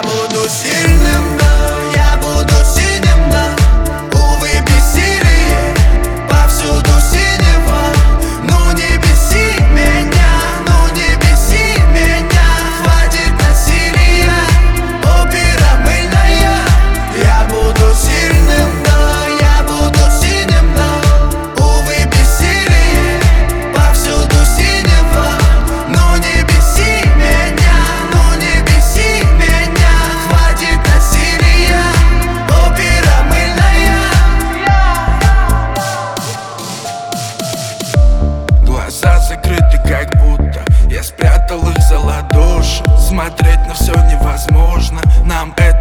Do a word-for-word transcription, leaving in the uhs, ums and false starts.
буду сильным, да, я буду синим, да. Увы, бессилие, повсюду синева. Ну не беси меня, ну не беси меня. Хватит насилия, опера мыльная. Я буду сильным, да, я буду синим, да. Увы, бессилие, повсюду синева. Ну не беси меня, ну не беси меня. Хватит насилия, опера мыльная. Глаза закрыты, как будто я спрятал их за ладоши. Смотреть на все невозможно, нам это